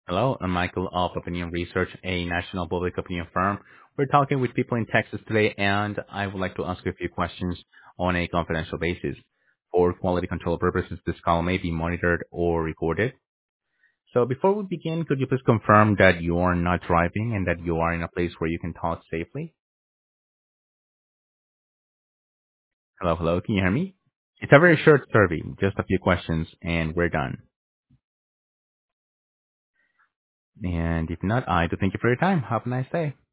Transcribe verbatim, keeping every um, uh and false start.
Hello, I'm Michael of Opinion Research, a national public opinion firm. We're talking with people in Texas today, and I would like to ask you a few questions on a confidential basis. For quality control purposes, this call may be monitored or recorded. So before we begin, could you please confirm that you are not driving and that you are in a place where you can talk safely? Hello, hello, can you hear me? It's a very short survey, just a few questions, and we're done. And if not, I do thank you for your time. Have a nice day.